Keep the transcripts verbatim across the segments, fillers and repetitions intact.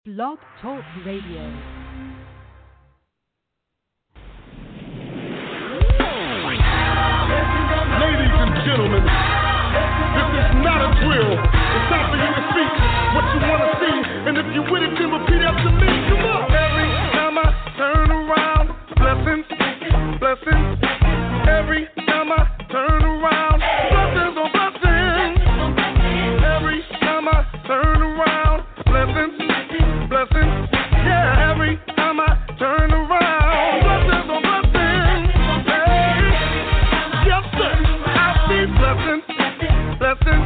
Blog Talk Radio. Ladies and gentlemen, this is not a drill. It's time for you to speak what you want to see. And if you with it, then repeat after me. Come on. Every time I turn around, blessings, blessings. Every time I turn around, blessings on blessings. Every time I turn around, blessings, blessings. Yeah, every time I turn around, blessings on blessings. Hey, yes sir, I see blessings, blessings.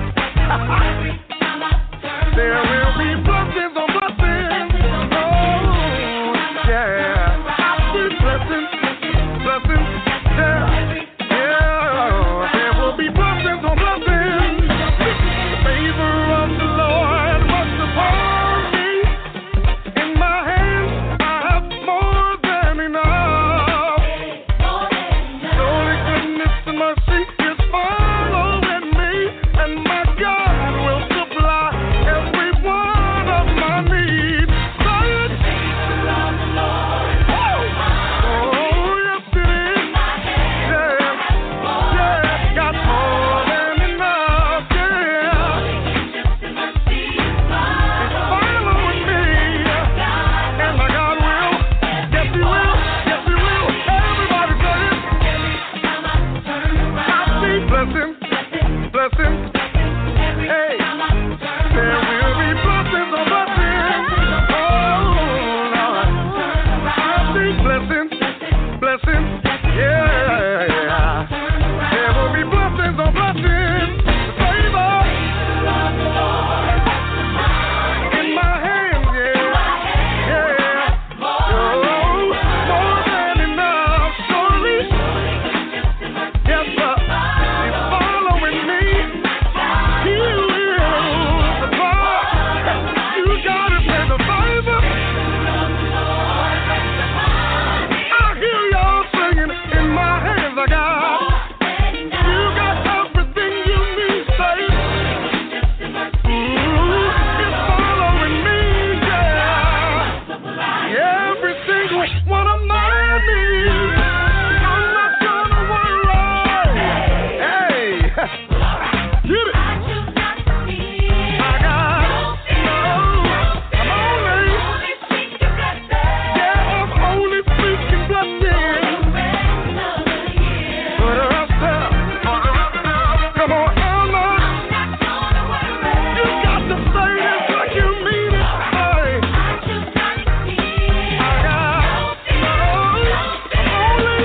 There will be blessings on blessings. Oh, yeah, I see blessings, blessings. Yeah, yeah, there will be blessings on blessings. The favor of the Lord rests upon me. In my hands I have more than enough. Surely goodness and mercy is following me, and my God will supply every one of my needs. Say it. Oh, yes it is. Yeah, yeah, got more than enough. Yeah, it's following me, and my God will. Yes he will. Yes he will. Everybody say it. I see blessings, blessings. Hey, there will be blessings on blessings. Oh, Lord. I see blessings, blessings. Yeah, there will be blessings on blessings. Favor in my hands. Yeah, yeah. Oh, more than enough. Surely, yes sir. He's following me. He will supply. You gotta pay the favor. I hear y'all singing. In my hands I got. You got everything you need, say. Ooh, it's following me, yeah. Every single one of my needs. I'm not gonna worry. Hey, get it. I got, oh, I'm only, yeah, I'm only speaking blessings. For the rest of, come on, Elma. You got to say this like you mean it. Hey, I got, oh, I'm only,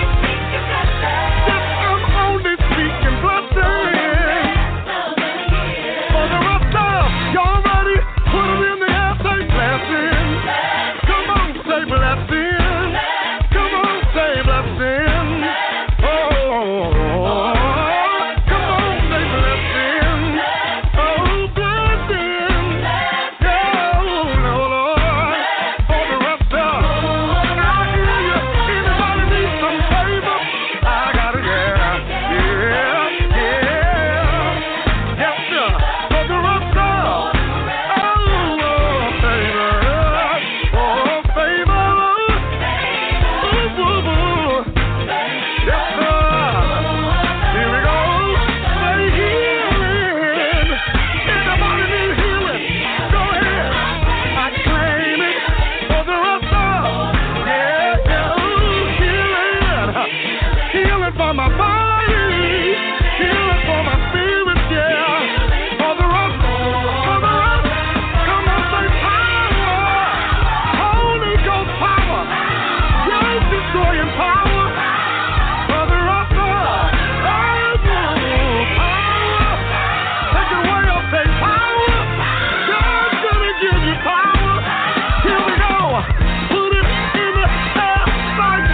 yes, I'm only speaking blessings. For the rest of, y'all ready? Put them in the air, say blessings. Come on, say blessings. Come on, say blessings. Oh, come on, say blessings. Oh, blessings. Oh, no, Lord. For the rest of, I hear you. Anybody need some favor? I got it, yeah. Yeah, yeah. Yes, sir. For the rest of, oh, favor. Oh, favor. Ooh, ooh, ooh. Yes, sir. Here we go. Say healing. Anybody need healing? Go ahead. I claim it for the rest of. Yeah, yeah. Ooh, healing. Healing for my body. Healing for my spirit, yeah. For the rest, for the rest. Come on, say power. Holy Ghost power. Yoke destroying power. For the rest of, oh, power. Take it away, I'll say power. God's gonna give you power. Here we go. Put it in the air like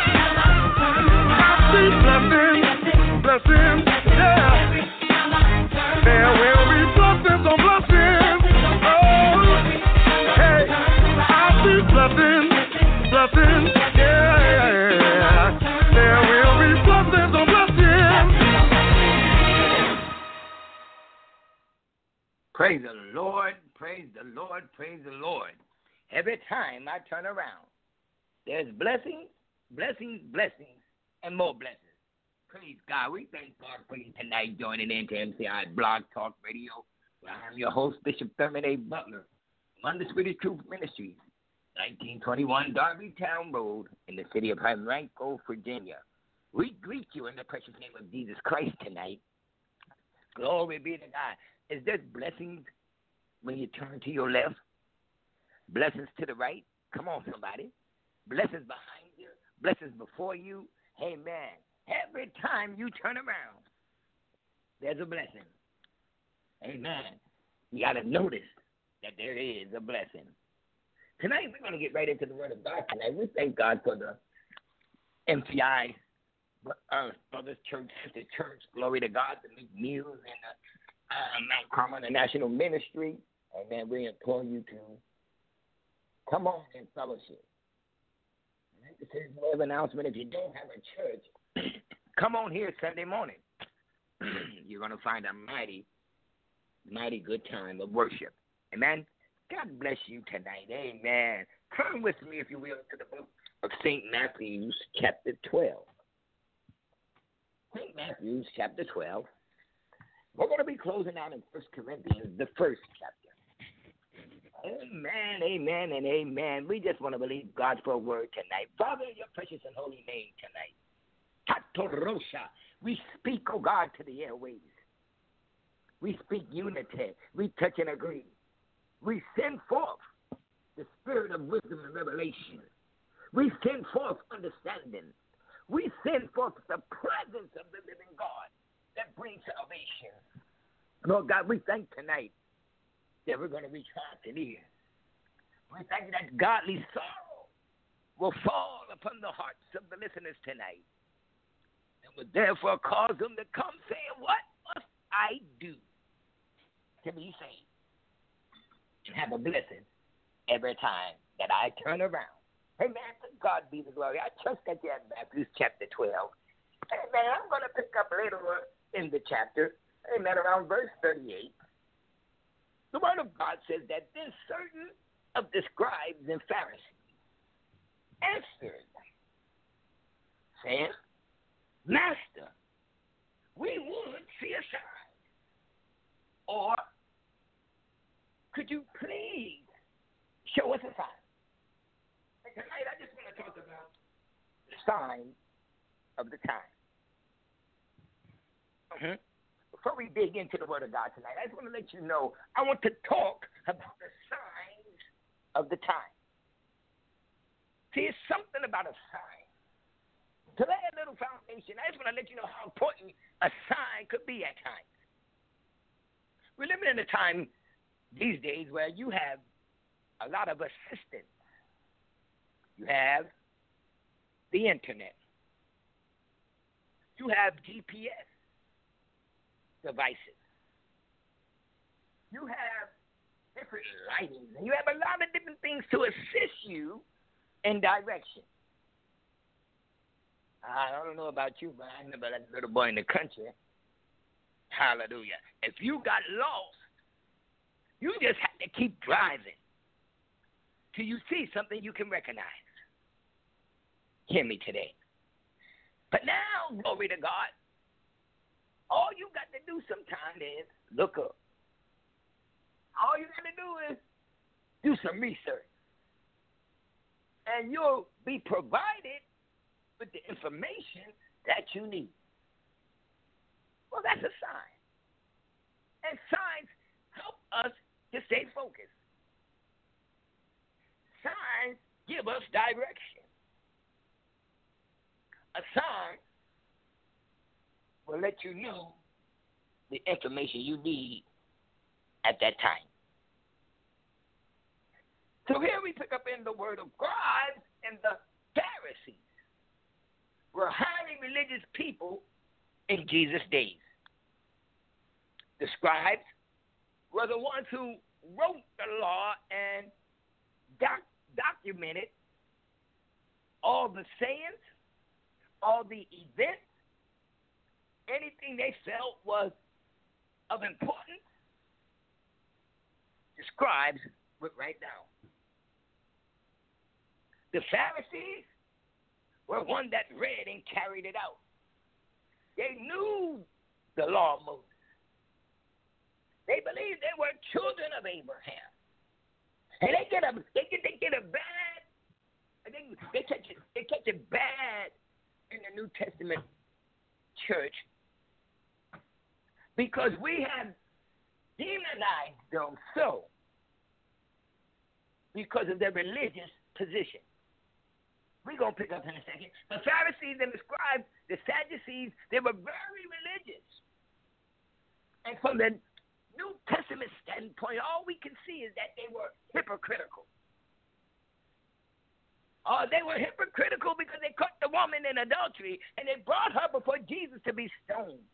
I see blessings, blessings, yeah. There will be blessings on blessings. Oh, hey, I see blessings, blessings, yeah. There will be blessings on blessings. Praise the Lord. praise the Lord, praise the Lord. Every time I turn around, there's blessings, blessings, blessings, and more blessings. Praise God. We thank God for you tonight joining in to M C I Blog Talk Radio. I'm your host, Bishop Thurman A. Butler, from Undisputed Truth Ministries, nineteen twenty-one Darby Town Road in the city of Henrico, Virginia. We greet you in the precious name of Jesus Christ tonight. Glory be to God. Is there blessings when you turn to your left? Blessings to the right? Come on, somebody. Blessings behind you. Blessings before you. Amen. Every time you turn around, there's a blessing. Amen. You got to notice that there is a blessing. Tonight, we're going to get right into the Word of God tonight. We thank God for the M C I uh, Brothers Church, Sister Church, glory to God, the McNeils and the uh, Mount Carmel International Ministry. Amen. We implore you to come on in fellowship. This is a way of announcement. If you don't have a church, come on here Sunday morning. You're going to find a mighty, mighty good time of worship. Amen. God bless you tonight. Amen. Come with me, if you will, to the book of Saint Matthew, chapter twelve. Saint Matthew, chapter twelve. We're going to be closing out in First Corinthians, the first chapter. Amen, amen, and amen. We just want to believe God for a word tonight. Father, in your precious and holy name tonight. Tatorosha. We speak, oh God, to the airways. We speak unity. We touch and agree. We send forth the spirit of wisdom and revelation. We send forth understanding. We send forth the presence of the living God that brings salvation. Lord God, we thank tonight that we're going to reach hearts and ears. We thank you that godly sorrow will fall upon the hearts of the listeners tonight. And will therefore cause them to come saying, what must I do to be saved? And have a blessing every time that I turn around. Amen. To God be the glory. I trust that you're in Matthew chapter twelve. Amen. I'm going to pick up later in the chapter, amen, around verse thirty-eight. The Word of God says that then certain of the scribes and Pharisees answered, saying, Master, we would see a sign. Or could you please show us a sign? And tonight I just want to talk about the sign of the time. Mm-hmm. Before we dig into the Word of God tonight, I just want to let you know, I want to talk about the signs of the time. See, it's something about a sign. To lay a little foundation, I just want to let you know how important a sign could be at times. We're living in a time these days where you have a lot of assistance. You have the internet. You have G P S devices. You have different lighting. You have a lot of different things to assist you in direction. I don't know about you, but I remember that little boy in the country. Hallelujah. If you got lost, you just have to keep driving till you see something you can recognize. Hear me today. But now, glory to God, all you got to do sometimes is look up. All you got to do is do some research. And you'll be provided with the information that you need. Well, that's a sign. And signs help us to stay focused. Signs give us direction. A sign will let you know the information you need at that time. So here we pick up in the word of God, and the Pharisees were highly religious people in Jesus' days. The scribes were the ones who wrote the law and doc- documented all the sayings, all the events, anything they felt was of importance. The the scribes went right down. The Pharisees were one that read and carried it out. They knew the law of Moses. They believed they were children of Abraham. And they get a they get they get a bad they they catch it they catch it bad in the New Testament church because we have demonized them so because of their religious position. We're going to pick up in a second. The Pharisees and the scribes, the Sadducees, they were very religious. And from the New Testament standpoint, all we can see is that they were hypocritical. Uh, they were hypocritical because they caught the woman in adultery and they brought her before Jesus to be stoned.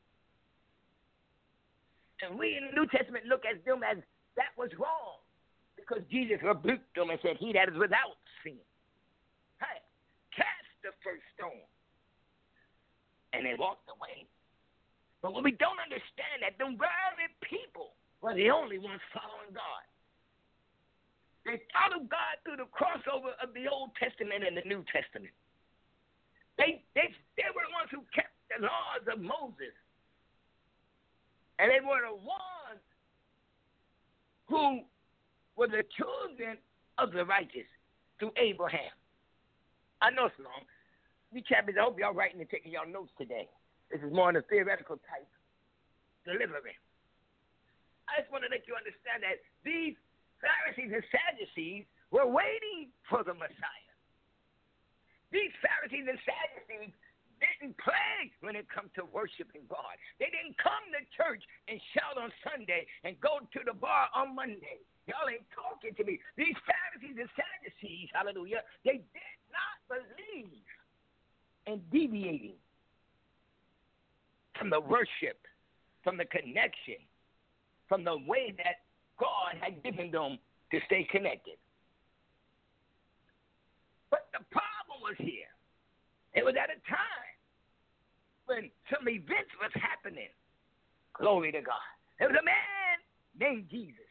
And we in the New Testament look at them as that was wrong because Jesus rebuked them and said, he that is without sin, hey, cast the first stone. And they walked away. But what we don't understand that them very people were the only ones following God. They followed God through the crossover of the Old Testament and the New Testament. They, they, they were the ones who kept the laws of Moses. And they were the ones who were the children of the righteous through Abraham. I know it's long. You champions, I hope y'all writing and taking y'all notes today. This is more in a theoretical type delivery. I just want to let you understand that these Pharisees and Sadducees were waiting for the Messiah. These Pharisees and Sadducees didn't play when it comes to worshiping God. They didn't come to church and shout on Sunday and go to the bar on Monday. Y'all ain't talking to me. These Pharisees and Sadducees, hallelujah, they did not believe in deviating from the worship, from the connection, from the way that God had given them to stay connected. But the problem was here. It was at a time when some events was happening. Glory to God. There was a man named Jesus.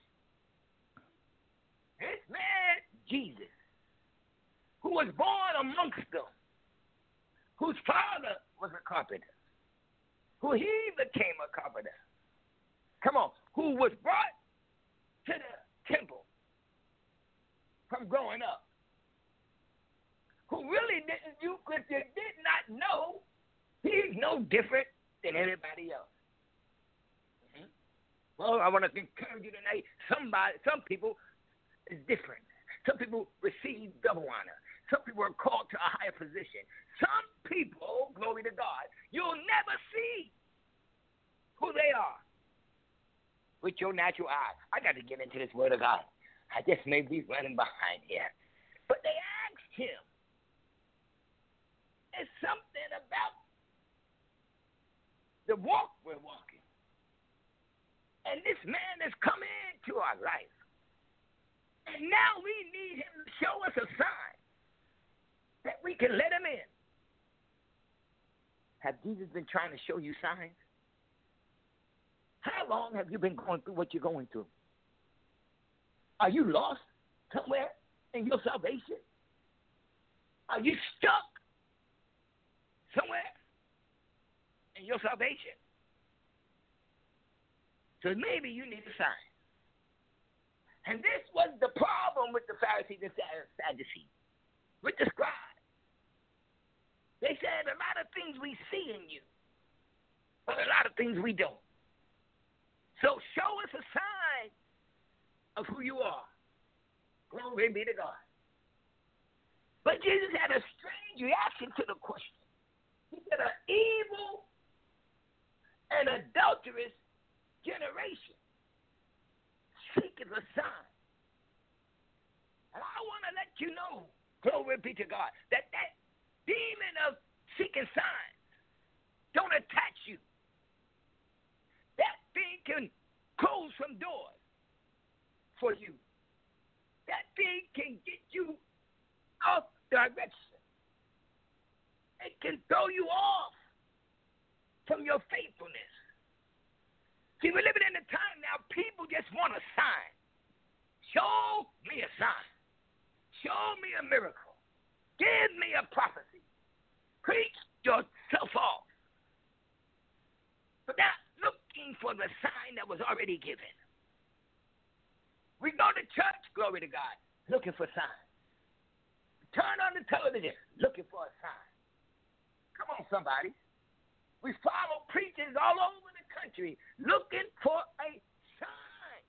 This man, Jesus, who was born amongst them, whose father was a carpenter, who he became a carpenter. Come on, who was brought to the temple from growing up, who really didn't, you, if you did not know, he's no different than everybody else. Mm-hmm. Well, I want to encourage you tonight, somebody, some people is different. Some people receive double honor. Some people are called to a higher position. Some people, glory to God, you'll never see who they are with your natural eye. I got to get into this word of God. I just may be running behind here. But they asked him, there's something about the walk we're walking. And this man has come into our life. And now we need him to show us a sign that we can let him in. Have Jesus been trying to show you signs? How long have you been going through what you're going through? Are you lost somewhere in your salvation? Are you stuck somewhere in your salvation? So maybe you need a sign. And this was the problem with the Pharisees and Sadducees, with the scribes. They said a lot of things we see in you, but a lot of things we don't. So show us a sign of who you are. Glory be to God. But Jesus had a strange reaction to the question. He said, an evil and adulterous generation seeketh a sign. And I want to let you know, glory be to God, that that demon of seeking signs don't attach you. That thing can close some doors for you. That thing can get you off direction. It can throw you off from your faithfulness. See, we're living in a time now, people just want a sign. show me a sign. Show me a miracle. Give me a prophecy. Preach yourself off. But not looking for the sign that was already given. We go to church, glory to God, looking for signs. Turn on the television, looking for a sign. Come on, somebody. We follow preachers all over the country looking for a sign.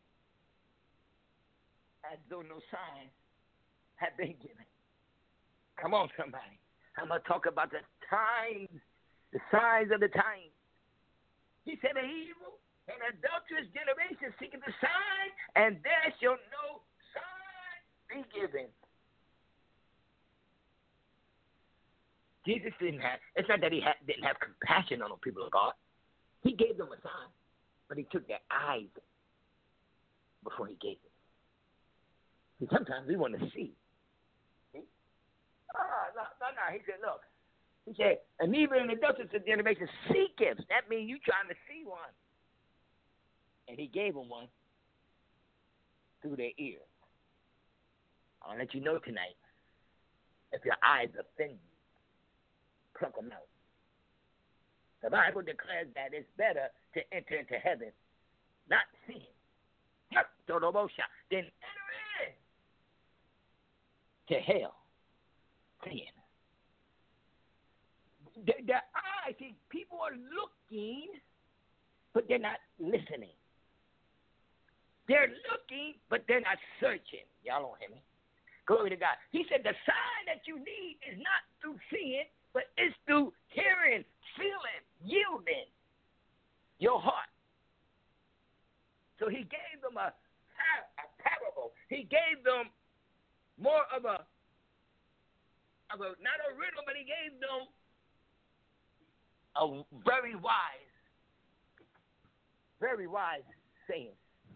As though no sign had been given. Come on, somebody. I'm going to talk about the times, the signs of the times. He said, the evil and adulterous generation seeking the sign, and there shall no sign be given. Jesus didn't have, it's not that he had, didn't have compassion on the people of God. He gave them a sign, but he took their eyes before he gave them. See, sometimes we want to see. See? Oh, no, no, no. He said, look. He said, and even in the adulterous generation, seek him. That means you trying to see one. And he gave them one through their ears. I'll let you know tonight, if your eyes offend you, pluck them out. The Bible declares that it's better to enter into heaven not seeing, than enter in to hell seeing. The, the eyes, see, people are looking, but they're not listening. They're looking, but they're not searching. Y'all don't hear me? Glory to God. He said the sign that you need is not through seeing, but it's through hearing, feeling, yielding your heart. So he gave them a, a parable. He gave them more of a, of a, not a riddle, but he gave them a very wise, very wise saying.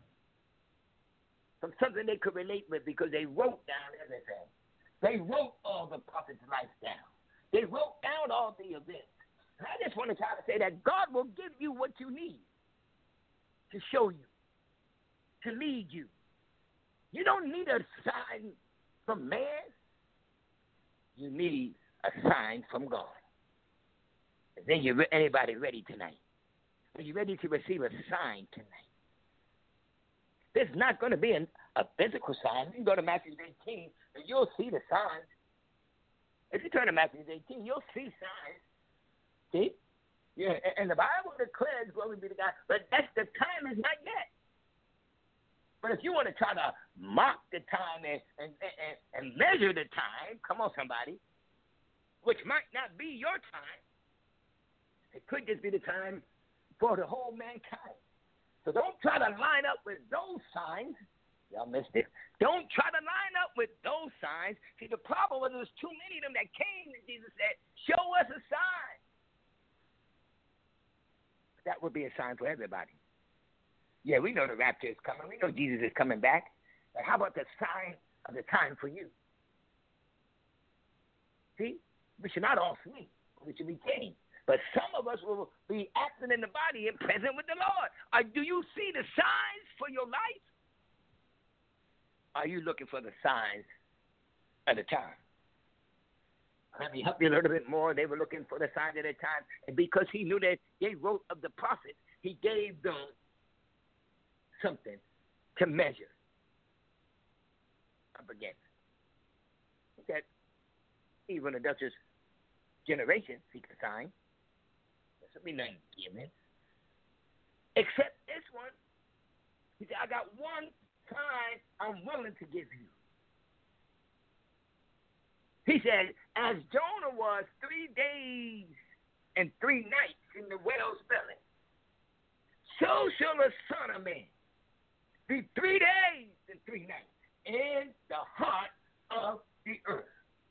From something they could relate with because they wrote down everything. They wrote all the prophet's life down. They wrote down all the events. And I just want to try to say that God will give you what you need to show you, to lead you. You don't need a sign from man. You need a sign from God. Is then you anybody ready tonight? Are you ready to receive a sign tonight? There's not going to be an, a physical sign. You can go to Matthew eighteen, and you'll see the signs. If you turn to Matthew eighteen, you'll see signs. See? Yeah, and, and the Bible declares, glory be to God, but that's the time is not yet. But if you want to try to mark the time and, and, and, and measure the time, come on, somebody, which might not be your time. It could just be the time for the whole mankind. So don't try to line up with those signs. Y'all missed it. Don't try to line up with those signs. See, the problem was there was too many of them that came and Jesus said, show us a sign. That would be a sign for everybody. Yeah, we know the rapture is coming. We know Jesus is coming back. But how about the sign of the time for you? See, we should not all sleep. We should be changed. But some of us will be absent in the body and present with the Lord. Or do you see the signs for your life? Are you looking for the signs of the time? Let me help you a little bit more. They were looking for the signs of the time. And because he knew that they wrote of the prophets, he gave them something to measure up against. That even adulterous generation seek a sign. There should be nothing given. Except this one. He said, I got one sign I'm willing to give you. He said, as Jonah was three days and three nights in the whale's belly, so shall the Son of Man be three days and three nights in the heart of the earth.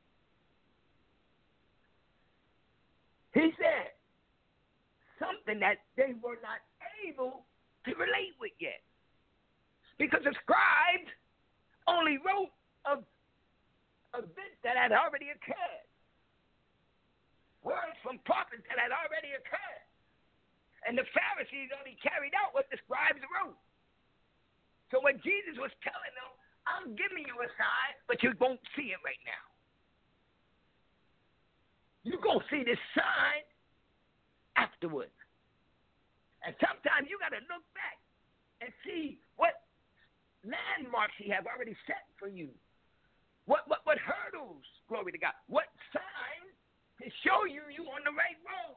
He said something that they were not able to relate with yet. Because the scribes only wrote of events that had already occurred. Words from prophets that had already occurred. And the Pharisees only carried out what the scribes wrote. So when Jesus was telling them I'm giving you a sign, but you won't see it right now. You're going to see this sign afterwards. And sometimes you got to look back and see what landmarks he have already set for you. What, what, what hurdles, glory to God, what signs to show you you on the right road.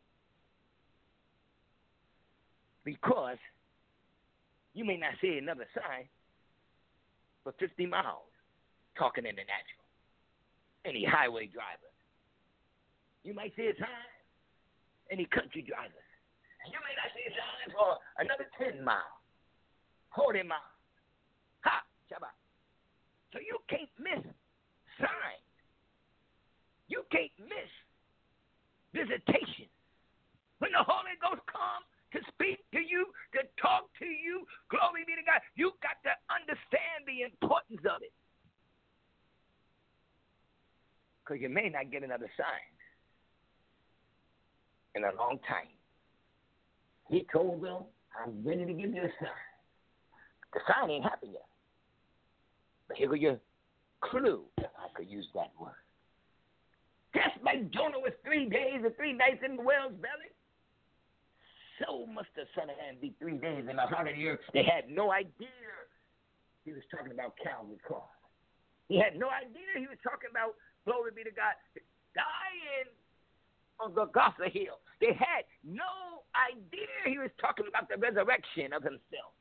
Because you may not see another sign for fifty miles talking in the natural. Any highway driver. You might see a sign, any country drivers. And you may not see a sign for another ten miles, forty miles. Ha! Shabbat. So you can't miss signs. You can't miss visitation. When the Holy Ghost comes to speak to you, to talk to you, glory be to God, you got to understand the importance of it. Because you may not get another sign in a long time. He told them, I'm ready to give you a sign. The sign ain't happened yet. But here goes your clue, if I could use that word. Just like Jonah was three days and three nights in the whale's belly, so must the Son of Man be three days in the heart of the earth. They had no idea he was talking about Calvary's cross. He had no idea he was talking about, glory be to God, dying on Golgotha Hill. They had no idea he was talking about the resurrection of himself.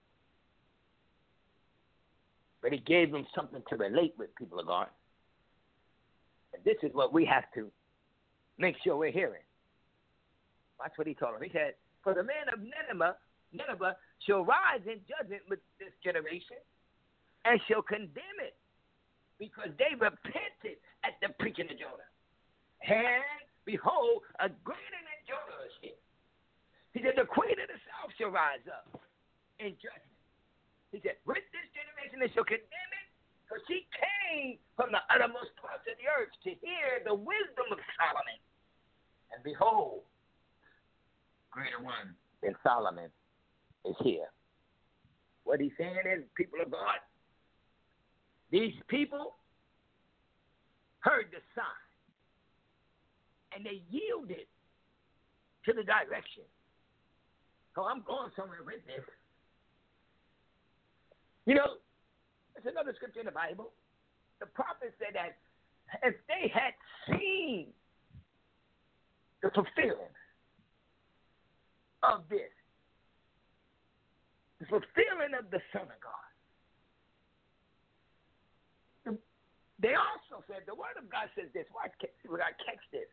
But he gave them something to relate with, people of God. And this is what we have to make sure we're hearing. Watch what he told them. He said, for the man of Nineveh, Nineveh shall rise in judgment with this generation and shall condemn it because they repented at the preaching of Jonah. And behold, a greater than Jonah is here. He said, the queen of the south shall rise up in judgment. He said, with this generation they shall condemn it, for she came from the uttermost parts of the earth to hear the wisdom of Solomon. And behold, greater one than Solomon is here. What he's saying is, people of God, these people heard the sign, and they yielded to the direction. So I'm going somewhere with this. You know, there's another scripture in the Bible. The prophet said that if they had seen the fulfilling of this, the fulfilling of the Son of God. They also said, the Word of God says this. Watch, we got to catch this.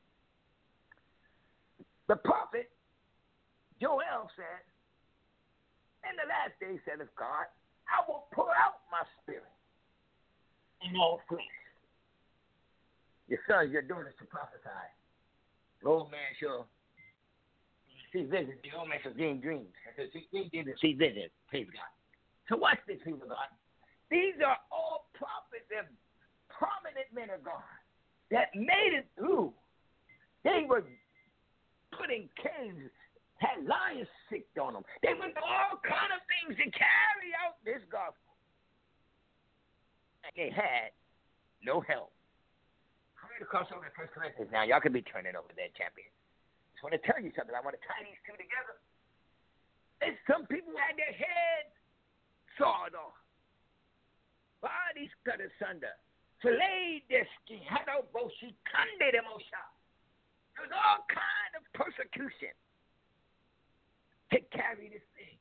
The prophet Joel said, in the last days, said of God, I will pour out my spirit in all flesh. Your sons, your daughters to prophesy. The old man shall see visions. The old man shall dream dreams. They didn't see visions. Praise God. So watch this, people of God. These are all prophets and prominent men of God that made it through. They were put in caves, had lions sick on them. They went through all kind of things to carry out this gospel. And they had no help. I'm going to cross over to First Corinthians now. Y'all can be turning over there, champion. I just want to tell you something. I want to tie these two together. There's some people had their heads sawed off. Bodies cut asunder. Filleted their skin. Had no bullshit. Kande them shot. There was all kind of persecution to carry this thing.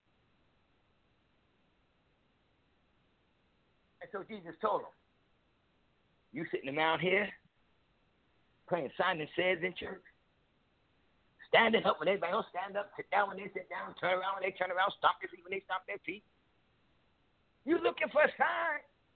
And so Jesus told them, you sitting around here playing Simon Says in church, standing up when everybody else stand up, sit down when they sit down, turn around when they turn around, stomp their feet when they stomp their feet. You looking for a sign?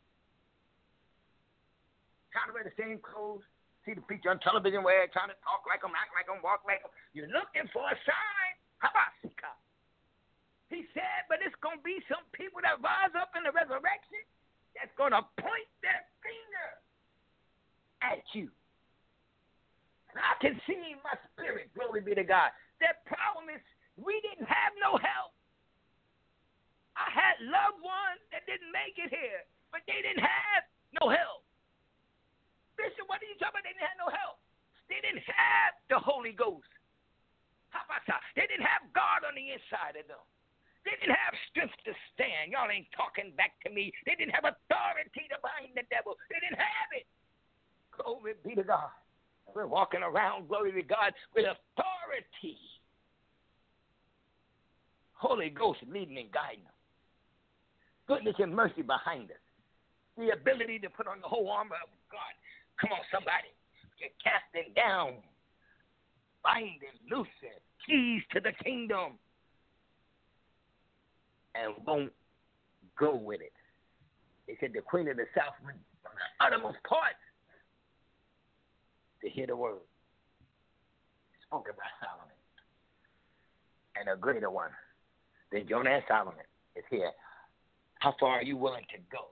Trying to wear the same clothes, see the preacher on television wear, trying to talk like them, act like them, walk like them. You're looking for a sign? How about Sika? He said, but it's going to be some people that rise up in the resurrection that's going to point their finger at you. And I can see in my spirit, glory be to God. That problem is we didn't have no help. I had loved ones that didn't make it here. But they didn't have no help. Bishop, what are you talking about? They didn't have no help. They didn't have the Holy Ghost. How about that? They didn't have God on the inside of them. They didn't have strength to stand. Y'all ain't talking back to me. They didn't have authority to bind the devil. They didn't have it. Glory be to God. We're walking around, glory to God, with authority. Holy Ghost leading and guiding them. Goodness and mercy behind us. The ability to put on the whole armor of God. Come on, somebody. You're casting down, binding, loosing, keys to the kingdom. And won't go with it. They said the queen of the south went from the uttermost parts to hear the word spoken by Solomon. And a greater one than Jonah and Solomon is here. How far are you willing to go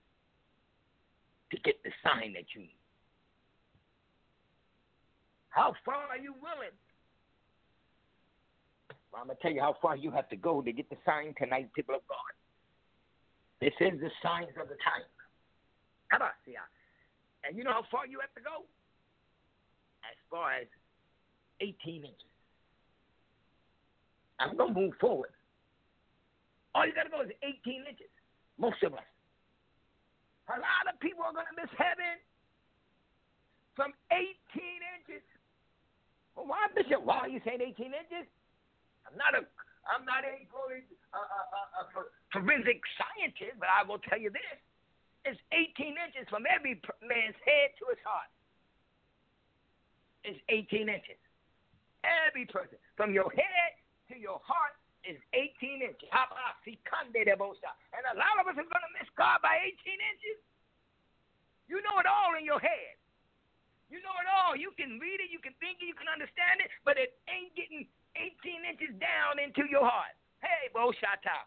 to get the sign that you need? How far are you willing? Well, I'm going to tell you how far you have to go to get the sign tonight, people of God. This is the signs of the time. How about see? And you know how far you have to go? As far as eighteen inches. I'm going to move forward. All you got to go is eighteen inches. Most of us. A lot of people are going to miss heaven from eighteen inches. Well, why, Bishop? Why are you saying eighteen inches? I'm not a, I'm not a, a, a, a, a forensic scientist, but I will tell you this: it's eighteen inches from every man's head to his heart. It's eighteen inches. Every person, from your head to your heart, is eighteen inches. And a lot of us are going to miss God by eighteen inches. You know it all in your head. You know it all. You can read it, you can think it, you can understand it, but it ain't getting eighteen inches down into your heart. Hey, Bo Shata.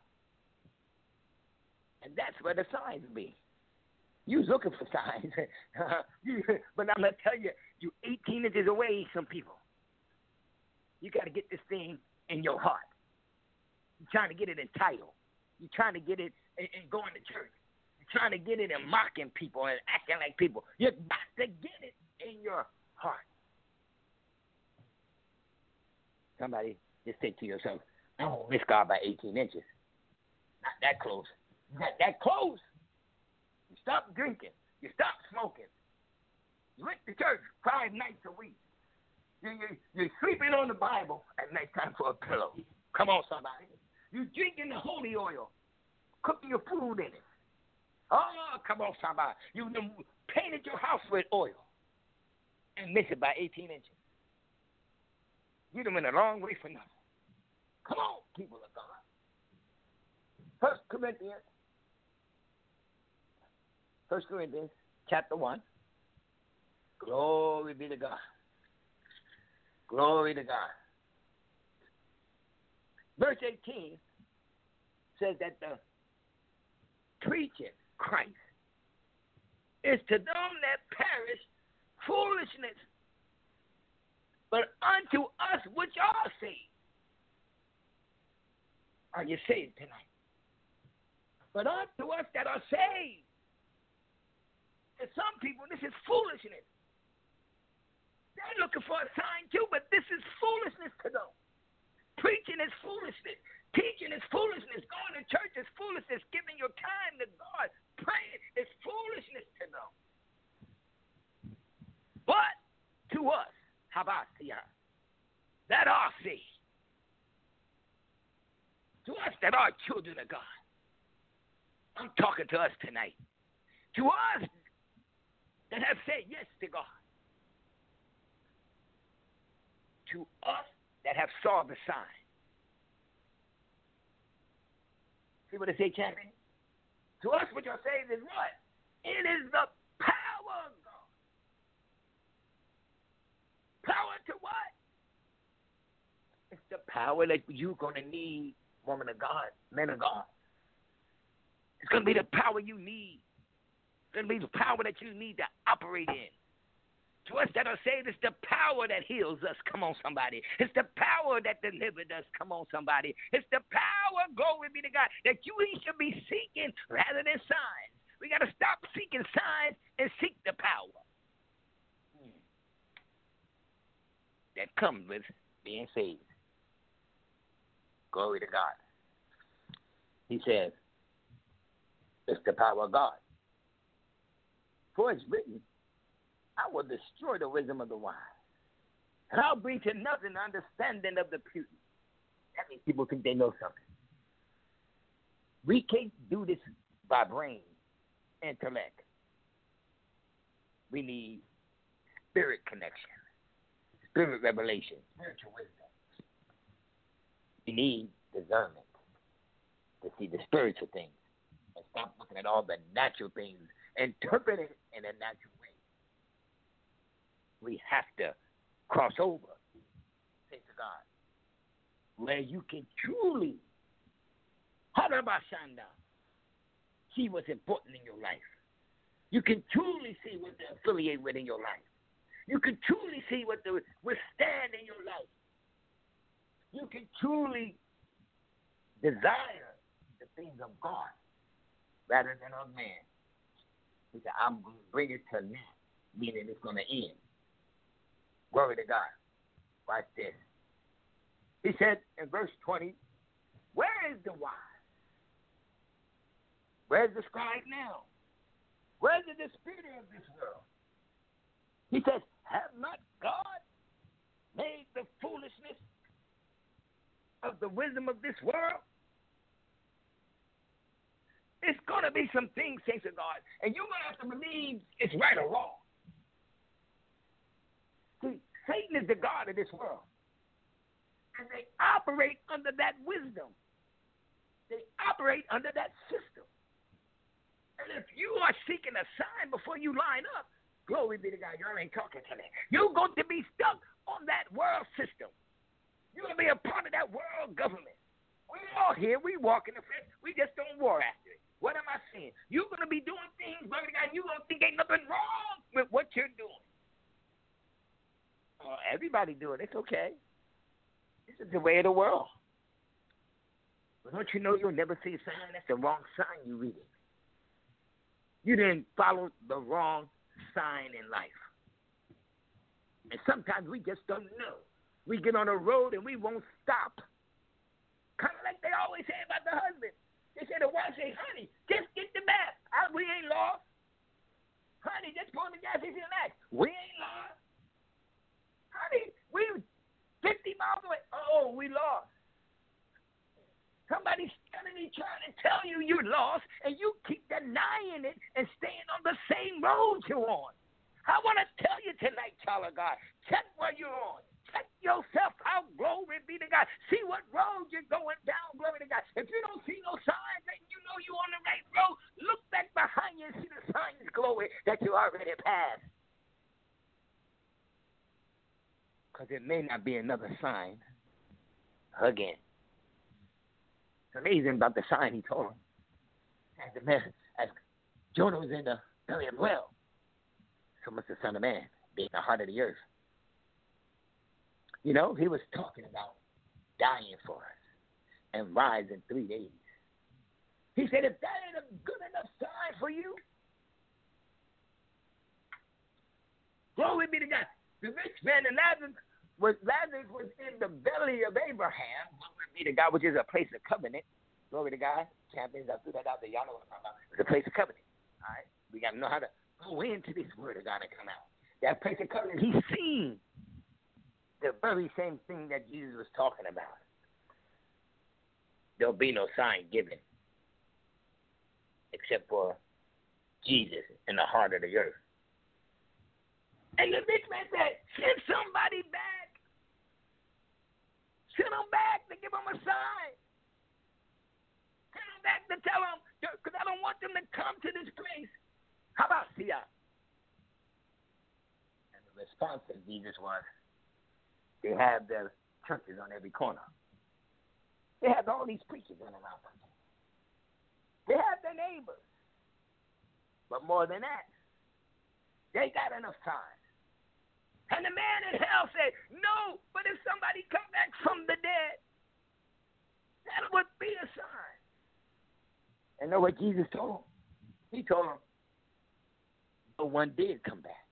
And that's where the signs be. You was looking for signs. But I'm going to tell you, you eighteen inches away, some people. You got to get this thing in your heart. You're trying to get it in title. You're trying to get it in, in going to church. You're trying to get it in mocking people and acting like people. You got to get it in your heart. Somebody just say to yourself, I won't miss God by eighteen inches. Not that close. Not that close. You stop drinking. You stop smoking. You went to church five nights a week. You, you, you're sleeping on the Bible at nighttime for a pillow. Come on, somebody. You drinking the holy oil, cooking your food in it. Oh, come on, somebody. You painted your house with oil and miss it by eighteen inches. You done went a long way for nothing. Come on, people of God. First Corinthians, First Corinthians, chapter one. Glory be to God. Glory to God. Verse eighteen says that the preaching Christ is to them that perish foolishness, but unto us which are saved. Are you saved tonight? But unto us that are saved. To some people, this is foolishness. They're looking for a sign too, but this is foolishness to them. Preaching is foolishness. Teaching is foolishness. Going to church is foolishness. Giving your time to God, praying is foolishness to them. But to us, how about you? That are saved. To us that are children of God. I'm talking to us tonight. To us that have said yes to God. To us that have saw the sign. See what it say, champion? To us which are saved is what? It is the power of God. Power to what? It's the power that you're going to need, woman of God, men of God. It's going to be the power you need. It's going to be the power that you need to operate in. To us that are saved, it's the power that heals us. Come on, somebody. It's the power that delivered us. Come on, somebody. It's the power, glory be to God, that you should be seeking rather than signs, We got to stop seeking signs and seek the power that comes with being saved. Glory to God. He says, it's the power of God. For it's written, I will destroy the wisdom of the wise, and I'll bring to nothing the understanding of the prudent. That means people think they know something. We can't do this by brain, intellect. We need spirit connection, spirit revelation, spiritual wisdom. We need discernment to see the spiritual things and stop looking at all the natural things, interpreting in a natural way. We have to cross over, say to God, where you can truly see what's important in your life. You can truly see what to affiliate with in your life. You can truly see what to withstand in your life. You can truly desire the things of God rather than of man. He said, I'm going to bring it to naught, meaning it's going to end. Glory to God. Watch this. He said in verse twenty, where is the wise? Where's the scribe now? Where's the disputer of this world? He says, have not God made the foolishness of the wisdom of this world? It's going to be some things, saints of God, and you're going to have to believe it's right or wrong. See, Satan is the God of this world, and they operate under that wisdom. They operate under that system. And if you are seeking a sign before you line up, glory be to God, you ain't talking to me. You're going to be stuck on that world system. You're going to be a part of that world government. We're all here. We walk in the flesh. We just don't war after it. What am I saying? You're going to be doing things, glory to God, you're going to think ain't nothing wrong with what you're doing. Uh, everybody doing it. It's okay. This is the way of the world. But don't you know you'll never see a sign? That's the wrong sign you read it. You didn't follow the wrong sign in life. And sometimes we just don't know. We get on a road and we won't stop. Kind of like they always say about the husband. They say the wife say, honey, just get the bath. I, we ain't lost. Honey, just pull the gas station and relax. We ain't lost. Honey, we fifty miles away. Oh, we lost. Somebody's standing trying to tell you you're lost, and you keep denying it and staying on the same road you're on. I want to tell you tonight, child of God, check where you're on. Check yourself out. Glory be to God. See what road you're going down. Glory to God. If you don't see no signs, then you know you're on the right road. Look back behind you and see the signs, glory, that you already passed. Because it may not be another sign again. It's amazing about the sign he told him. As the man, as Jonah was in the belly of the whale, so must the Son of Man be in the heart of the earth. You know, he was talking about dying for us and rise in three days. He said, if that ain't a good enough sign for you, glory be to God. The rich man and Lazarus was, Lazarus was in the belly of Abraham, glory be to God, which is a place of covenant. Glory to God. Champions, I threw that out there. Y'all know what I'm talking about. It's a place of covenant. All right? We got to know how to go into this word of God and come out. That place of covenant, he's seen the very same thing that Jesus was talking about. There'll be no sign given except for Jesus in the heart of the earth. And the rich man said, send somebody back. Send them back to give them a sign. Send them back to tell them, because I don't want them to come to this place. How about see ya? And the response of Jesus was, they have their churches on every corner. They have all these preachers running around. They have their neighbors. But more than that, they got enough time. And the man in hell said, no, but if somebody come back from the dead, that would be a sign. And know what Jesus told him? He told him, no one did come back.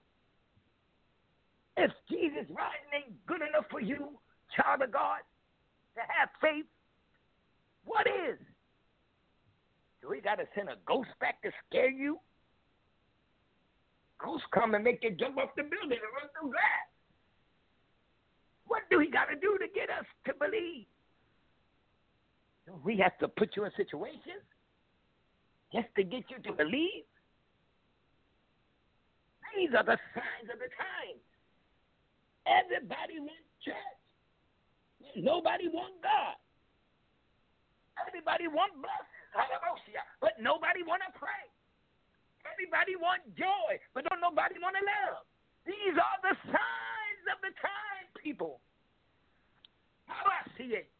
If Jesus rising ain't good enough for you, child of God, to have faith, what is? Do we got to send a ghost back to scare you? Ghosts come and make you jump off the building and run through glass. What do he got to do to get us to believe? Do we have to put you in situations just to get you to believe? These are the signs of the times. Everybody wants church. Nobody wants God. Everybody wants blessings, hallelujah, but nobody want to pray. Everybody wants joy, but don't nobody want to love. These are the signs of the time, people. How I see it.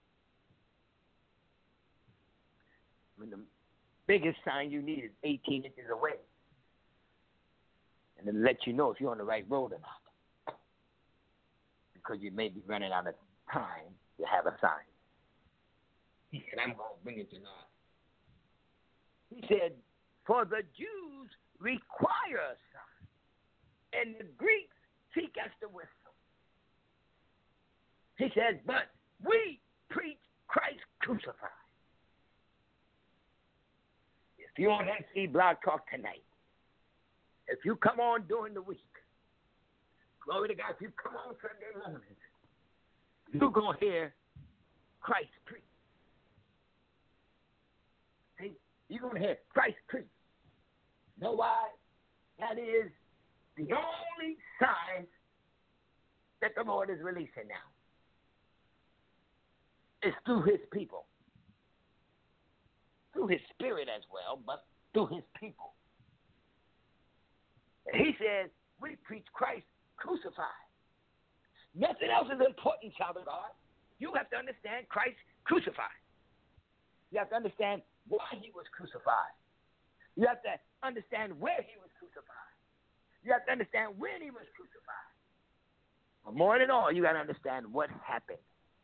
When the biggest sign you need is eighteen inches away. And then let you know if you're on the right road or not. Because you may be running out of time to have a sign. He said, I'm going to bring it to naught. He said, for the Jews require a sign, and the Greeks seek after wisdom. He says, but we preach Christ crucified. If you're on M C Blog Talk tonight, if you come on during the week, glory to God, if you come on Sunday morning, you're going to hear Christ preach. See, you're going to hear Christ preach. You know why? That is the only sign that the Lord is releasing now. It's through his people. Through his spirit as well, but through his people. He says, we preach Christ crucified. Nothing else is important, child of God. You have to understand Christ crucified. You have to understand why he was crucified. You have to understand where he was crucified. You have to understand when he was crucified. But more than all, you got to understand what happened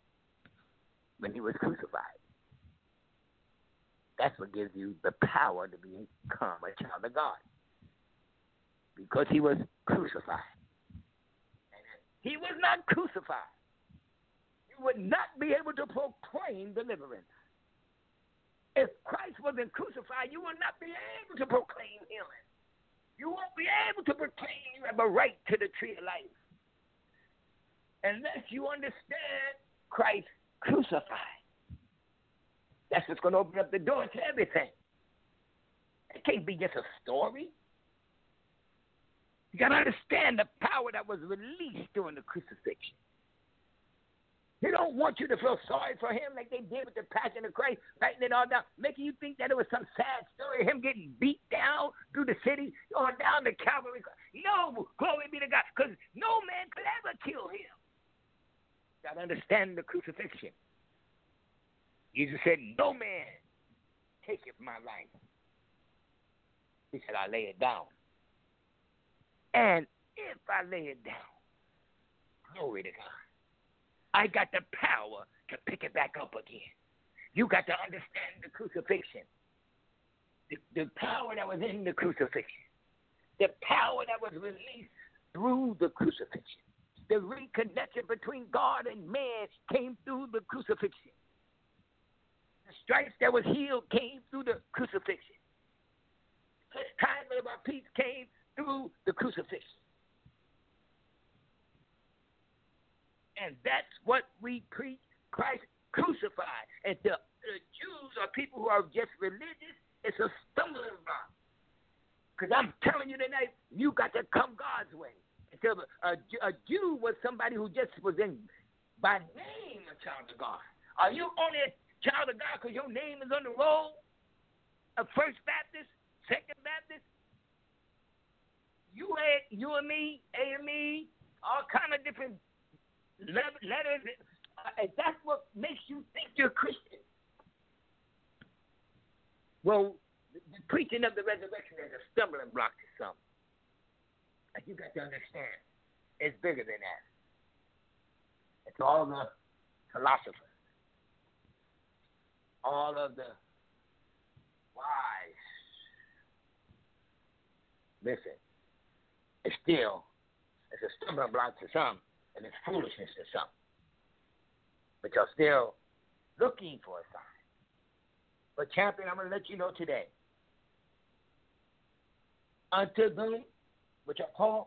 when he was crucified. That's what gives you the power to become a child of God. Because he was crucified. He was not crucified. You would not be able to proclaim deliverance. If Christ wasn't crucified, you would not be able to proclaim healing. You won't be able to proclaim you have a right to the tree of life. Unless you understand Christ crucified. That's what's going to open up the door to everything. It can't be just a story. You got to understand the power that was released during the crucifixion. They don't want you to feel sorry for him like they did with the Passion of Christ, writing it all down, making you think that it was some sad story of him getting beat down through the city or down the Calvary. No, glory be to God, because no man could ever kill him. You got to understand the crucifixion. Jesus said, no man taketh my life. He said, I lay it down. And if I lay it down, glory to God, I got the power to pick it back up again. You got to understand the crucifixion. The, the power that was in the crucifixion. The power that was released through the crucifixion. The reconnection between God and man came through the crucifixion. The stripes that was healed came through the crucifixion. The time of our peace came through the crucifixion. And that's what we preach, Christ crucified. And the, the Jews are people who are just religious. It's a stumbling block. Because I'm telling you tonight, you got to come God's way. Until a, a Jew was somebody who just was in, by name, a child of God. Are you only a child of God because your name is on the roll of First Baptist, Second Baptist? You, you and me, A and me, all kind of different letters. Uh, that's what makes you think you're a Christian. Well, the, the preaching of the resurrection is a stumbling block to some. And you got to understand, it's bigger than that. It's all the philosophers, all of the wise, listen, it's still, it's a stumbling block to some, and it's foolishness to some. But you're still looking for a sign. But, champion, I'm going to let you know today. Unto them, which are called,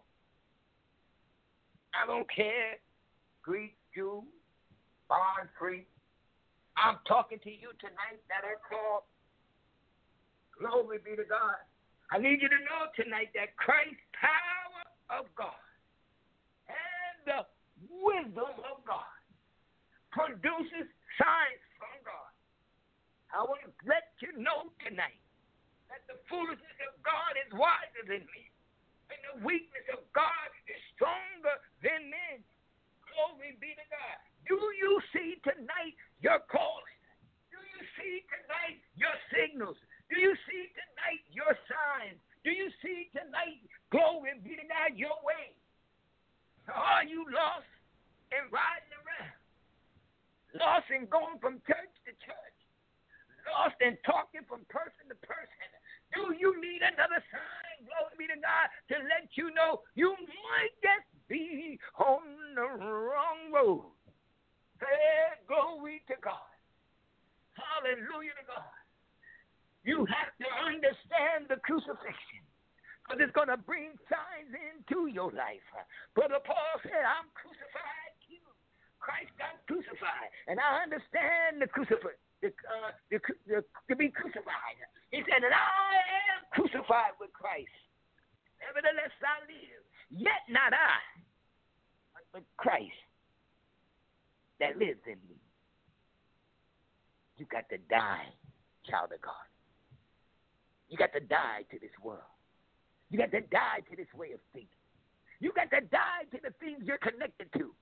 I don't care, Greek, Jew, bond free. I'm talking to you tonight that are called. Glory be to God. I need you to know tonight that Christ's power of God and the wisdom of God produces signs from God. I want to let you know tonight that the foolishness of God is wiser than me, and the weakness of God is stronger than men. Glory be to God. Do you see tonight your calling? Do you see tonight your signals? Do you see tonight your signs? Do you see tonight, glory be to God, your way? Are you lost and riding around? Lost and going from church to church? Lost and talking from person to person? Do you need another sign, glory be to God, to let you know you might just be on the wrong road? Hey, glory to God. Hallelujah to God. You have to understand the crucifixion, because it's going to bring signs into your life. Brother Paul said, I'm crucified to you. Christ got crucified, and I understand the crucifix, the, uh, the, the, to be crucified. He said that I am crucified with Christ. Nevertheless I live, yet not I, but Christ that lives in me. You got to die, child of God. You got to die to this world. You got to die to this way of thinking. You got to die to the things you're connected to.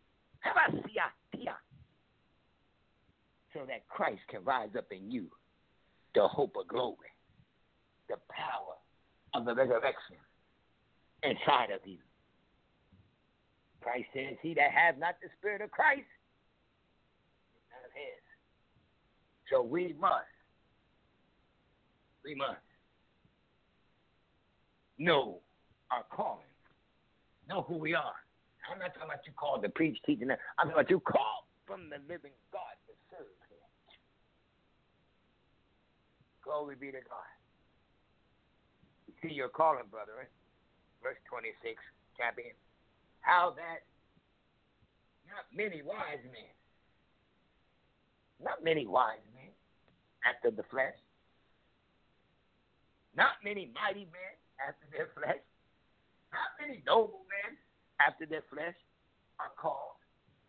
So that Christ can rise up in you, the hope of glory, the power of the resurrection inside of you. Christ says, he that hath not the Spirit of Christ is not of his. So we must, we must know our calling, know who we are. I'm not talking about you called to preach, teach, and that. I'm talking about you called from the living God to serve him. Glory be to God. You see your calling, brethren. Verse twenty-six, champion. How that not many wise men, not many wise men after the flesh, not many mighty men after their flesh, not many noble men after their flesh are called.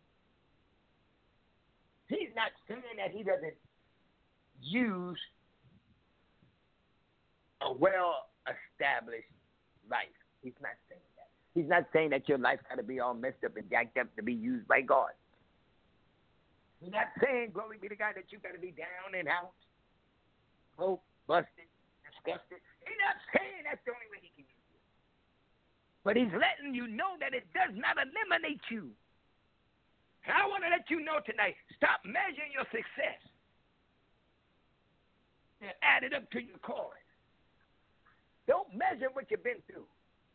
He's not saying that he doesn't use a well-established life. He's not saying that. He's not saying that your life's got to be all messed up and jacked up to be used by God. He's not saying, glory be to God, that you got to be down and out, broke, busted, disgusted. He's not saying that's the only way he can use you. But he's letting you know that it does not eliminate you. And I want to let you know tonight, stop measuring your success and add it up to your calling. Don't measure what you've been through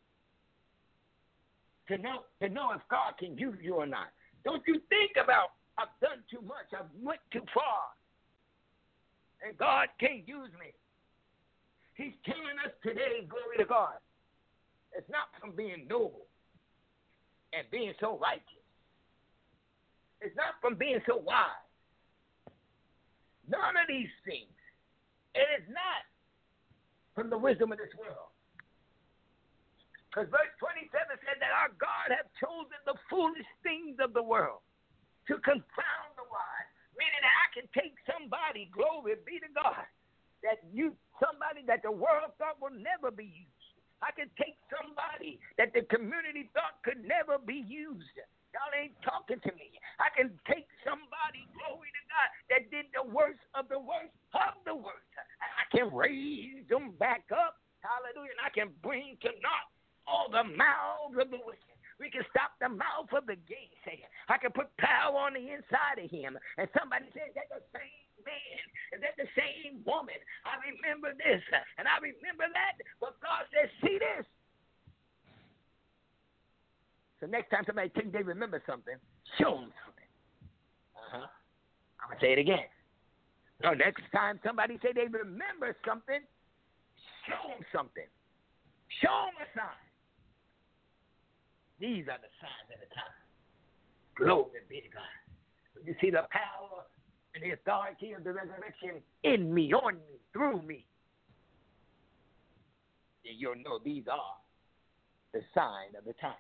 to know, to know if God can use you or not. Don't you think about, I've done too much, I've went too far, and God can't use me. He's telling us today, glory to God, it's not from being noble and being so righteous. It's not from being so wise. None of these things. It is not from the wisdom of this world. Because verse twenty-seven said that our God hath chosen the foolish things of the world to confound the wise. Meaning that I can take somebody, glory be to God, that you, somebody that the world thought will never be used. I can take somebody that the community thought could never be used. Y'all ain't talking to me. I can take somebody, glory to God, that did the worst of the worst of the worst. And I can raise them back up. Hallelujah. And I can bring to naught all the mouths of the wicked. We can stop the mouth of the gainsayer. I can put power on the inside of him. And somebody says that the same man. Is that the same woman? I remember this and I remember that. But God says, see this. So next time somebody thinks they remember something, show them something. Uh-huh. I'm going to say it again. No, next time somebody say they remember something, show them something. Show them a sign. These are the signs of the time. Glory be to God. You see the power and the authority of the resurrection in me, on me, through me. And you'll know these are the sign of the time.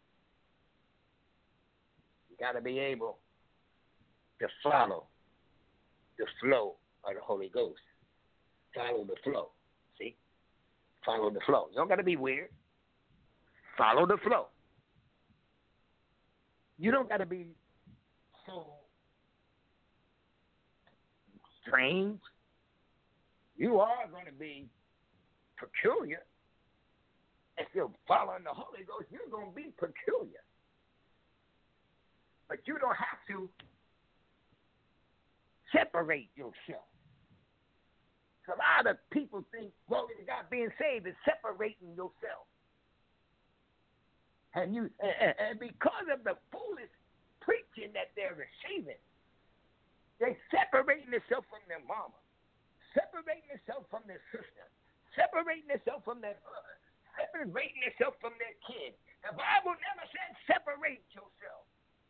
You got to be able to follow the flow of the Holy Ghost. Follow the flow. See? Follow the flow. You don't got to be weird. Follow the flow. You don't got to be so strange. You are going to be peculiar. If you're following the Holy Ghost, you're going to be peculiar. But you don't have to separate yourself. So a lot of people think, glory to God, being saved is separating yourself. And you, and, and because of the foolish preaching that they're receiving, they're separating themselves from their mama, separating themselves from their sister, separating themselves from their brother, separating themselves from their kids. The Bible never said separate yourself.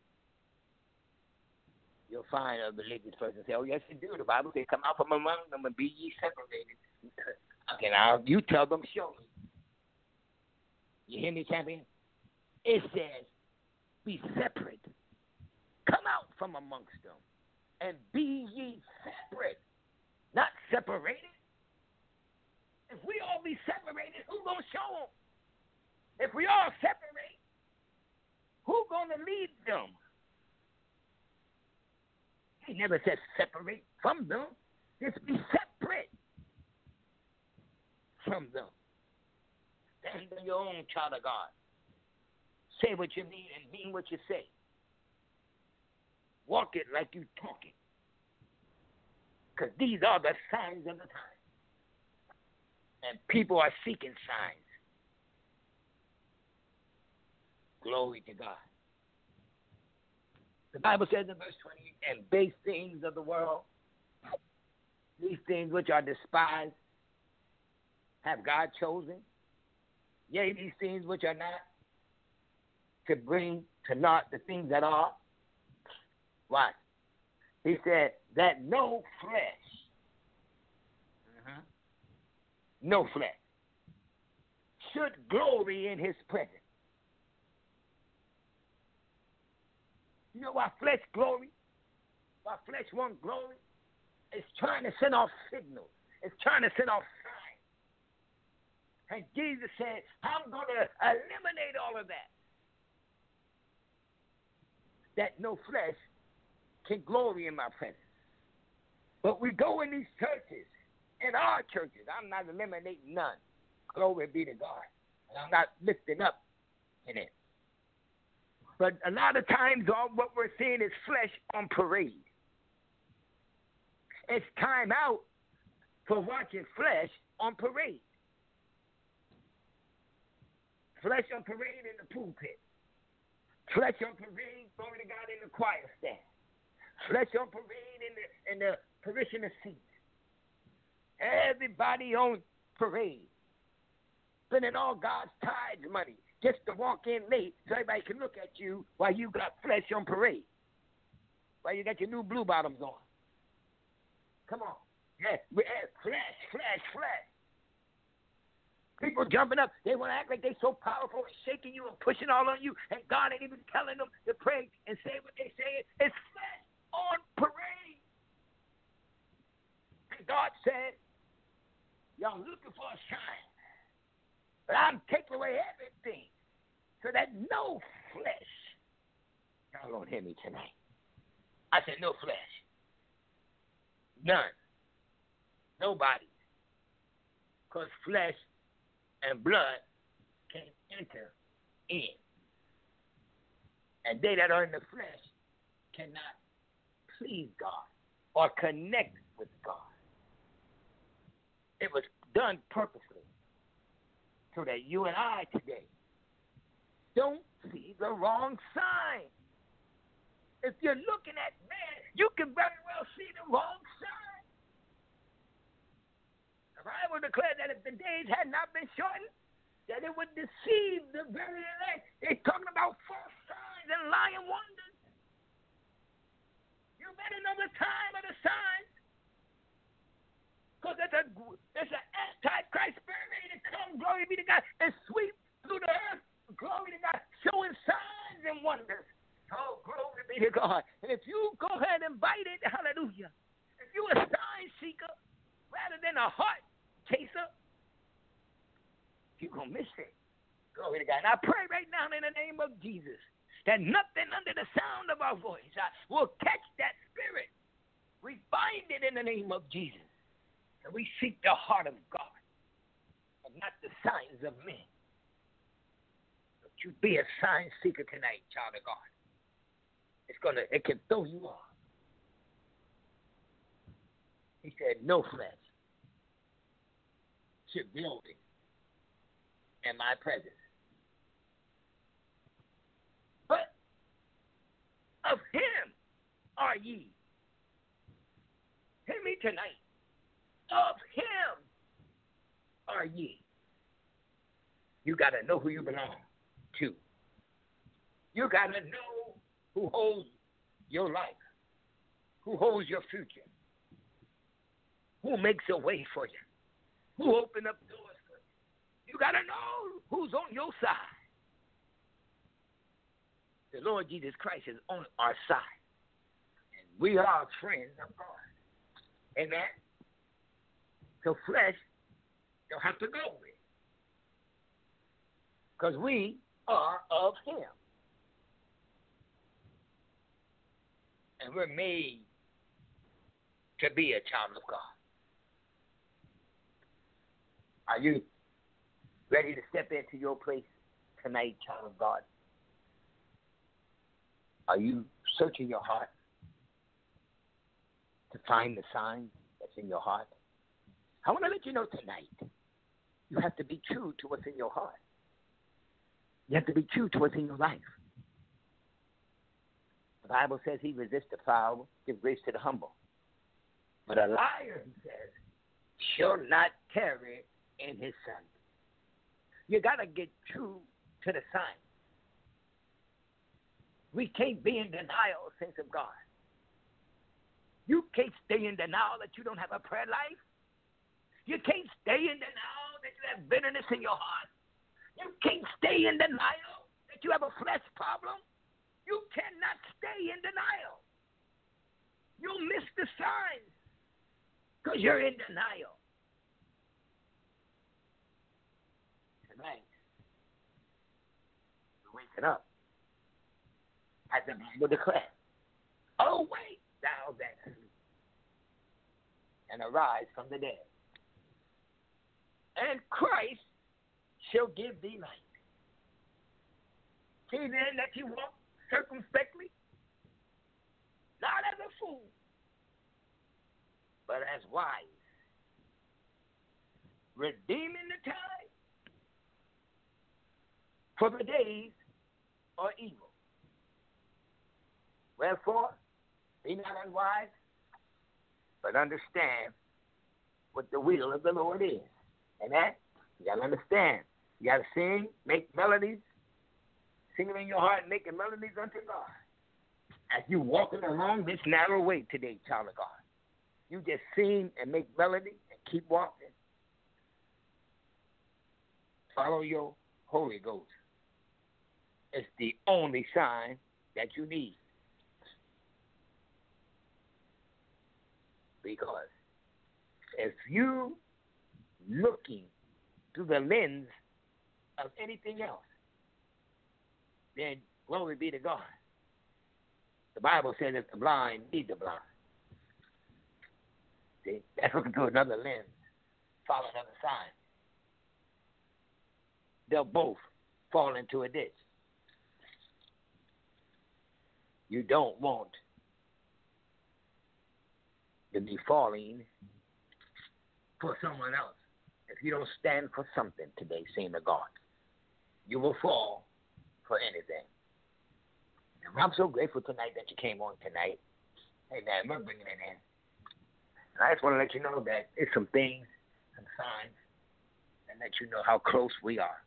You'll find a religious person say, oh, yes, you do. The Bible says, come out from among them and be ye separated. Okay, now you tell them, show me. You hear me, champion? It says, be separate. Come out from amongst them and be ye separate, not separated. If we all be separated, who's going to show them? If we all separate, who's going to lead them? He never said separate from them. Just be separate from them. Stand on your own, child of God. Say what you mean and mean what you say. Walk it like you talk it. Because these are the signs of the time. And people are seeking signs. Glory to God. The Bible says in verse twenty, and base things of the world, these things which are despised, have God chosen. Yea, these things which are not, to bring to naught the things that are. Why? He said that no flesh, uh-huh, no flesh, should glory in his presence. You know why flesh glory? Why flesh wants glory? It's trying to send off signals. It's trying to send off signs. And Jesus said, I'm going to eliminate all of that. That no flesh can glory in my presence. But we go in these churches, in our churches. I'm not eliminating none. Glory be to God. And I'm not lifting up in it. But a lot of times all what we're seeing is flesh on parade. It's time out for watching flesh on parade. Flesh on parade in the pulpit. Flesh on parade, glory to God, in the choir stand. Flesh on parade in the in the parishioner seat. Everybody on parade. Spending all God's tithes money just to walk in late so everybody can look at you while you got flesh on parade. While you got your new blue bottoms on. Come on. Yeah, flesh, flesh, flesh. People jumping up, they want to act like they're so powerful and shaking you and pushing all on you, and God ain't even telling them to pray and say what they say. It's flesh on parade. And God said, y'all looking for a sign, but I'm taking away everything so that no flesh. Y'all don't hear me tonight. I said no flesh. None. Nobody. Because flesh and blood can enter in. And they that are in the flesh cannot please God. or connect with God. It was done purposely so that you and I today don't see the wrong sign. If you're looking at man, you can very well see the wrong sign. The Bible declared that if the days had not been shortened, that it would deceive the very elect. They're talking about false signs and lying wonders. You better know the time of the signs. Because there's a there's an antichrist spirit ready to come, glory be to God, and sweep through the earth, glory to God, showing signs and wonders. Oh, glory be to God. And if you go ahead and bite it, hallelujah, if you're a sign seeker rather than a heart chaser, you're going to miss it. Glory to God. And I pray right now in the name of Jesus that nothing under the sound of our voice uh, will catch that spirit. We bind it in the name of Jesus. And we seek the heart of God and not the signs of men. But you be a sign seeker tonight, child of God. It's gonna, it can throw you off. He said, no flesh should glory in my presence. But of him are ye. Hear me tonight. Of him are ye. You got to know who you belong to. You got to know who holds your life, who holds your future, who makes a way for you, who opened up doors for you. You got to know who's on your side. The Lord Jesus Christ is on our side. And we are friends of God. Amen. So flesh don't have to go with. Because we are of him. And we're made to be a child of God. Are you ready to step into your place tonight, child of God? Are you searching your heart to find the sign that's in your heart? I want to let you know tonight, you have to be true to what's in your heart. You have to be true to what's in your life. The Bible says he resists the proud, gives grace to the humble. But a liar, he says, shall not tarry in his son. You got to get true to the sign. We can't be in denial, saints of God. You can't stay in denial that you don't have a prayer life. You can't stay in denial that you have bitterness in your heart. You can't stay in denial that you have a flesh problem. You cannot stay in denial. You'll miss the signs because you're in denial. Tonight, you're waking up. As the Bible declares, awake thou that sleep, and arise from the dead. And Christ shall give thee light. See then that you walk circumspectly, not as a fool, but as wise, redeeming the time, for the days are evil. Wherefore, be not unwise, but understand what the will of the Lord is. Amen? You got to understand. You got to sing, make melodies, sing them in your heart, making melodies unto God. As you walking along this narrow way today, child of God, you just sing and make melody and keep walking. Follow your Holy Ghost. It's the only sign that you need. Because if you looking through the lens of anything else, then glory be to God. The Bible says that the blind lead the blind. See, that's looking through another lens, follow another sign. They'll both fall into a ditch. You don't want to be falling for someone else. If you don't stand for something today, saying to God, you will fall for anything. And I'm so grateful tonight that you came on tonight. Hey, man, we're bringing it in. And I just want to let you know that it's some things, some signs, and let you know how close we are.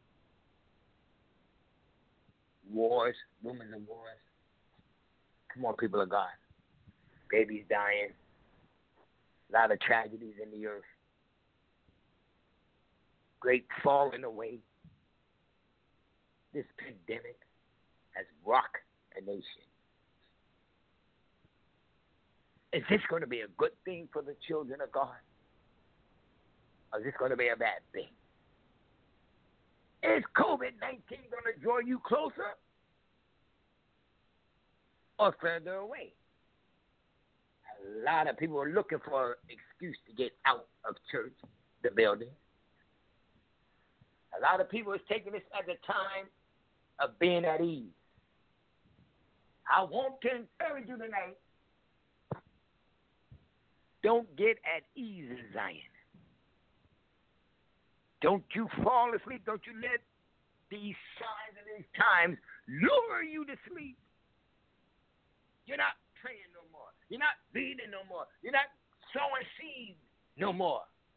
Wars, rumors of wars. Come on, people of God. Babies dying. A lot of tragedies in the earth. Great falling away. This pandemic has rocked a nation. Is this going to be a good thing for the children of God? Or is this going to be a bad thing? Is COVID nineteen going to draw you closer or further away? A lot of people are looking for an excuse to get out of church, the building. A lot of people is taking this as a time of being at ease. I want to encourage you tonight. Don't get at ease in Zion. Don't you fall asleep. Don't you let these signs and these times lure you to sleep. You're not praying no more. You're not reading no more. You're not sowing seeds no more.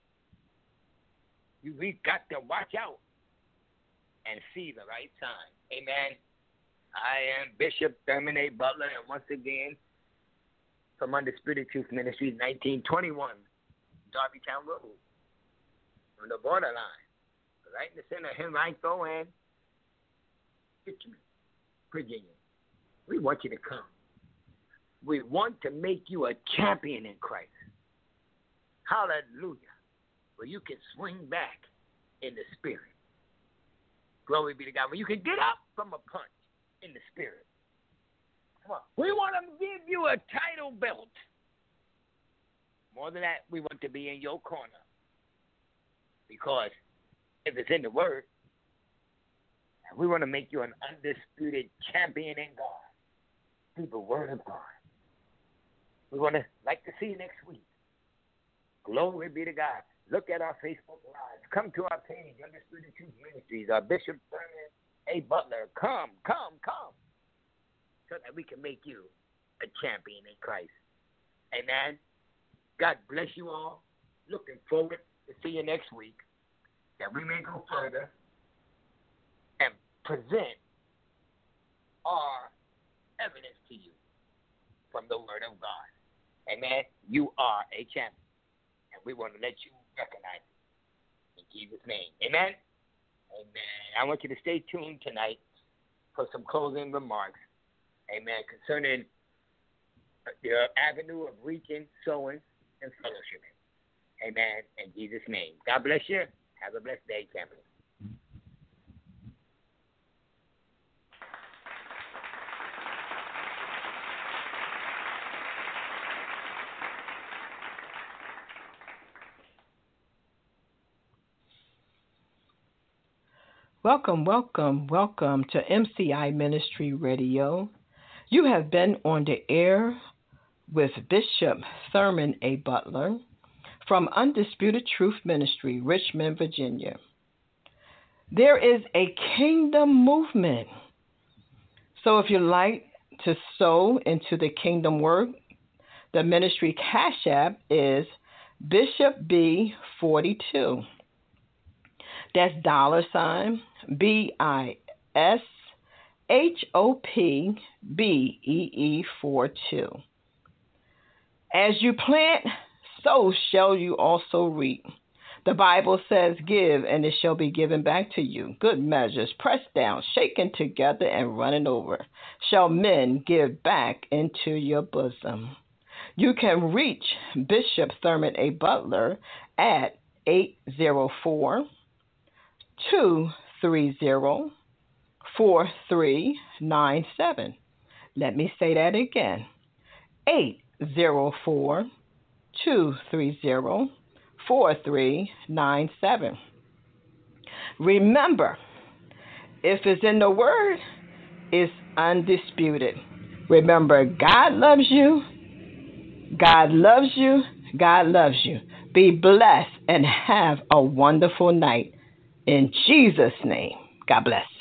You, we've got to watch out and see the right sign. Amen. I am Bishop Thurman A. Butler, and once again, from Undisputed Truth Ministries, nineteen twenty-one, Darbytown Road, on the borderline, right in the center of Henrico and Richmond, Virginia. We want you to come. We want to make you a champion in Christ. Hallelujah. Where you can swing back in the spirit. Glory be to God. Where you can get up from a punch in the spirit. Come on. We want to give you a title belt. More than that, we want to be in your corner. Because if it's in the Word, we want to make you an undisputed champion in God. Through the Word of God. We want to like to see you next week. Glory be to God. Look at our Facebook Live. Come to our page, Undisputed Truth Ministries. Our Bishop Thurman A. Butler. Come, come, come. So that we can make you a champion in Christ. Amen. God bless you all. Looking forward to see you next week. That we may go further and present our evidence to you from the Word of God. Amen. You are a champion. And we want to let you recognize it. In Jesus' name. Amen. Amen. I want you to stay tuned tonight for some closing remarks. Amen. Concerning the avenue of reaching, sowing, and fellowshipping. Amen. In Jesus' name. God bless you. Have a blessed day, champion. Welcome, welcome, welcome to M C I Ministry Radio. You have been on the air with Bishop Thurman A. Butler from Undisputed Truth Ministry, Richmond, Virginia. There is a kingdom movement. So if you like to sow into the kingdom work, the ministry cash app is Bishop B forty-two. That's dollar sign B I S H O P B E E four two. As you plant, so shall you also reap. The Bible says, give, and it shall be given back to you. Good measures, pressed down, shaken together, and running over, shall men give back into your bosom. You can reach Bishop Thurman A. Butler at eight zero four, two three zero, four three nine seven. Let me say that again. eight zero four, two three zero, four three nine seven. Remember, if it's in the Word, it's undisputed. Remember, God loves you. God loves you, God loves you. Be blessed and have a wonderful night. In Jesus' name, God bless.